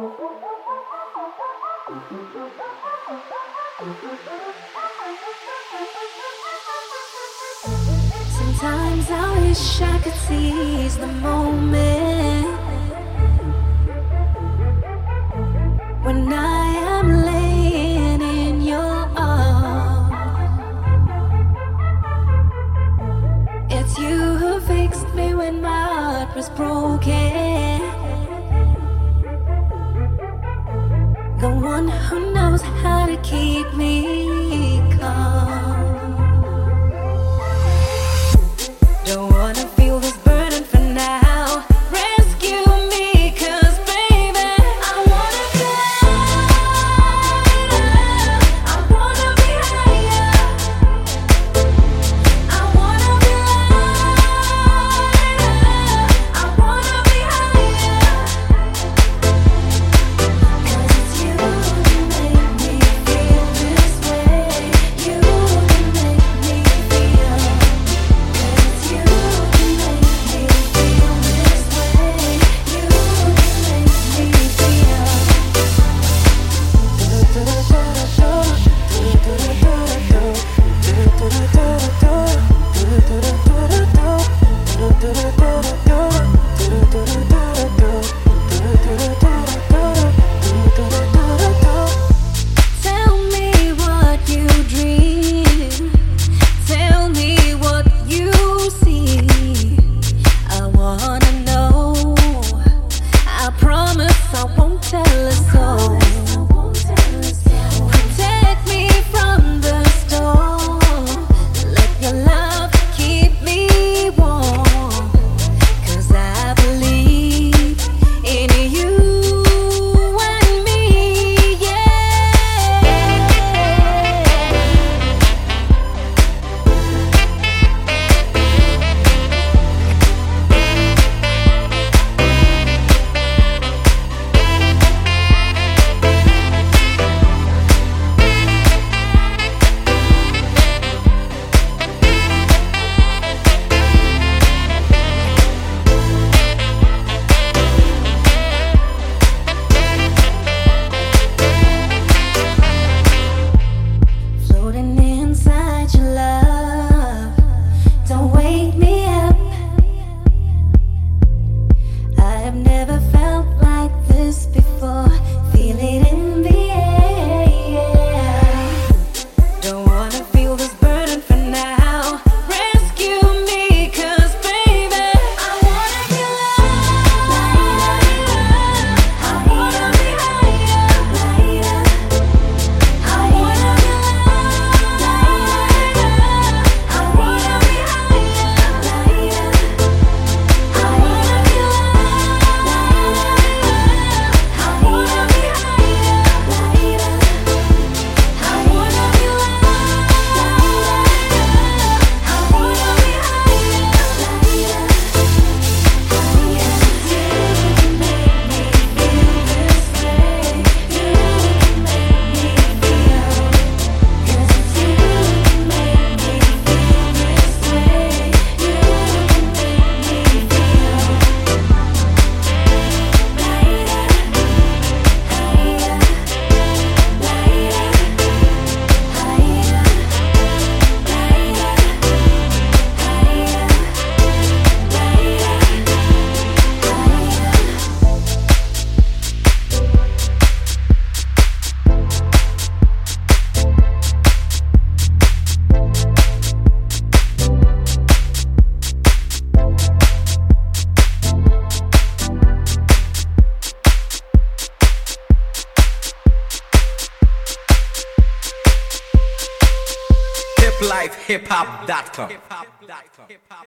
Sometimes I wish I could seize the moment when I am laying in your arms. It's you who fixed me when my heart was broken, the one who knows how to keep me calm. Don't wanna feel this burden for now. Rescue me, 'cause baby, I wanna fly. I wanna be higher. I wanna be lighter. I wanna be higher. 'Cause it's you who make me feel this way. You can make me feel. You can make me feel this way. You can make me feel. Tell me what you dream. Tell me what you see. I wanna know. I promise I won't tell a soul. Protect me from the storm. Let your love keep me warm. 'Cause I believe in you and me, yeah. Floating inside your love, don't wake me up. I have never felt like this before. Feel it in the air. Don't wanna feel this burden for now. Rescue me, 'cause baby, I wanna be lighter. I wanna be higher. I wanna be lighter. I wanna be higher. I wanna be lighter. I wanna be higher. I wanna be hiplifehiphop.com